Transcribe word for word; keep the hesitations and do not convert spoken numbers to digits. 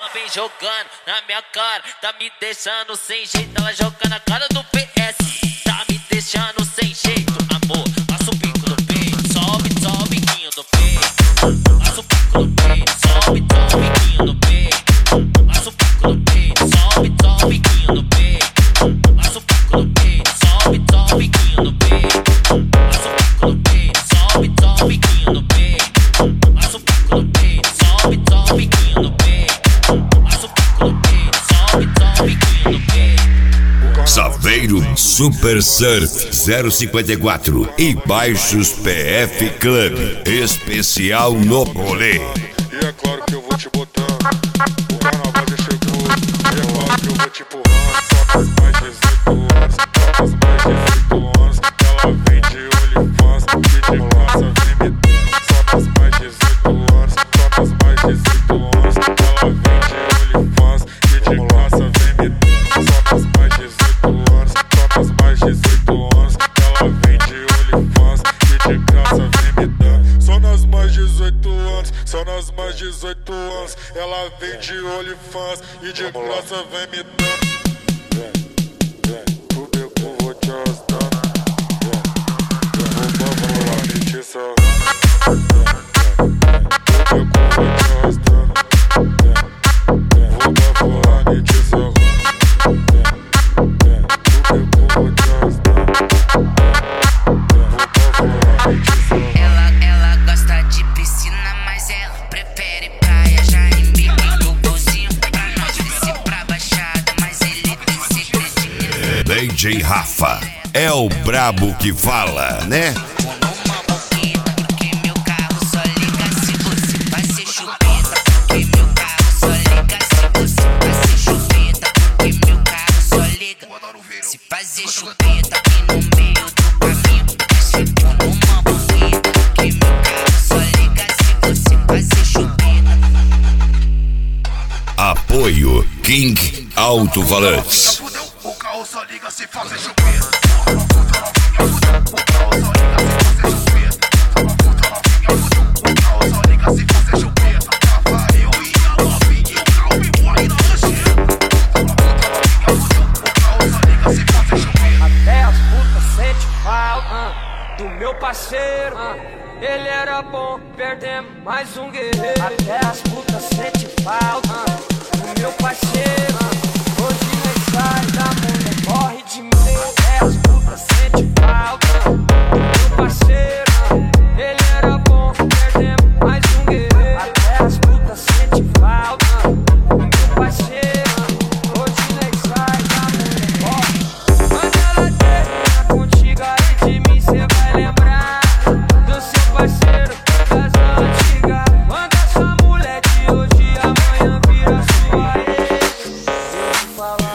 Vem jogando na minha cara, tá me deixando sem jeito. Ela joga na cara do P S, tá me deixando sem jeito. Amor, passa o bico do peito, sobe, sobe o biquinho do peito. Passa o bico do peito, sobe, sobe o biquinho do peito. Passa o bico do peito, sobe, sobe o biquinho do peito. Passa o bico do peito, sobe, sobe o biquinho do peito. Passa o bico do peito, sobe, sobe o biquinho do peito. Passa o bico do peito, sobe, sobe o biquinho do peito. Saveiro Super Surf zero cinquenta e quatro e Baixos P F Club, especial no rolê. E é claro que eu vou te botando, o carnaval já chegou. E é claro que eu vou te empurrando, só faz mais dezoito anos, só faz mais dezoito anos. Ela vem de OnlyFans, que de graça vem me dando. Só faz mais dezoito anos, só faz mais dezoito anos. Ela vem de OnlyFans, que de graça vem me dando. Só faz mais dezoito anos, só faz mais dezoito anos. Ela vem de OnlyFans, que de graça vem me dando. Só nas mais dezoito anos, só nas mais dezoito anos. Ela vem de OnlyFans e de graça vem me dando. Vem, vem, o beco vou te arrastando. Vem, vem, vou falar de ti só. Vem, vem, o beco vou te arrastando. Vem, vem, vou falar de ti só. Vem, vem, o beco vou te arrastando. Vem, vou falar de ti só. Ela, ela gosta de piscina, mas ela prefere praia. Já embiquei o golzinho pra nós descer pra baixada, mas ele tem segredinho. D J Rafa é o brabo que fala, né? Uma boquinha, porque meu carro só liga se você fazer chupeta. Porque meu carro só liga se você fazer chupeta. Porque meu carro só liga se fazer chupeta. E no meio do caminho, você for numa boquinha. Porque meu carro só liga se você fazer chupeta. Apoio King Alto-Falantes. O carro só liga se fazer chupeta. O carro só liga se fazer chupeta. O carro só liga se fazer chupeta. Tava eu e a novinha e o carro me voa e não chega. O carro só liga se fazer chupeta. Até as putas sente falta do meu parceiro. Ele era bom, perdemos mais um guerreiro. Até as putas sente falta do meu parceiro. Hoje nem sai da mulher, corre de mim. Até as putas sente falta do meu parceiro. Ele era bom, perdemos mais um guerreiro. Até as putas sente falta do meu parceiro. Hoje nem sai da mulher, corre. Quando ela termina contigo aí de mim, cê vai lembrar do seu parceiro das antigas. Quando essa mulher de hoje amanhã vira sua ex, eu vou falar.